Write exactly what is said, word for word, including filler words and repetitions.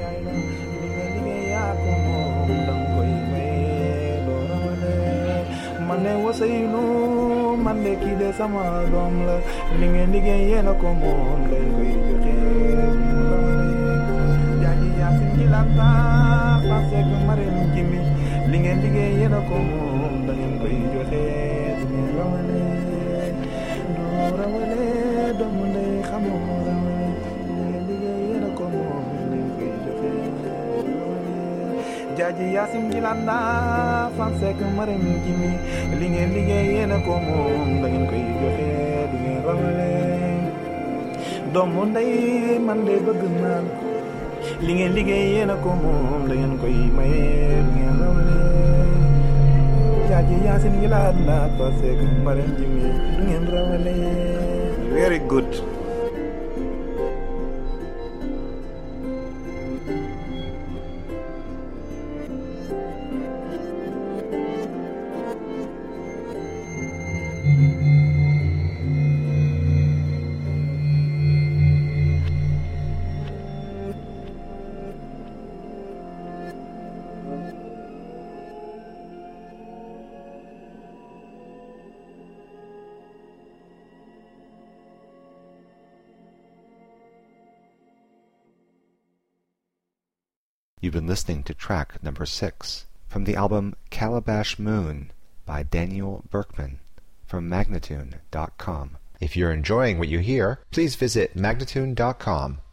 yaay la li nga liggéey yaa ko moom danga koy maye doo rawale man ne Ousseynou man de kii de sama doom la li nga liggéey yéena ko moom dañ koy joxe mu rawale jaaji Yaasin ji lanta parce que Marème Jimi li ngeen liggéey yéena ko moom da ngeen koy joxe du ngeen rawale doo rawale doomu ndey xamoo rawale li ngeen liggéey yéena ko moom dañ koy joxe jaaji Yaasin ji lanta parce que Marème Jimi li ngeen liggéey yéena ko moom da ngeen koy joxe du ngeen rawale doomu ndey man de bëgg naan li ngeen liggéey yéena ko moom da ngeen koy maye du ngeen rawale jaaji Yaasin yi laat laat parce que Marème Jimi du ngeen rawale. Very good. You've been listening to track number six from the album Calabash Moon by Daniel Berkman from Magnatune dot com. If you're enjoying what you hear, please visit Magnatune dot com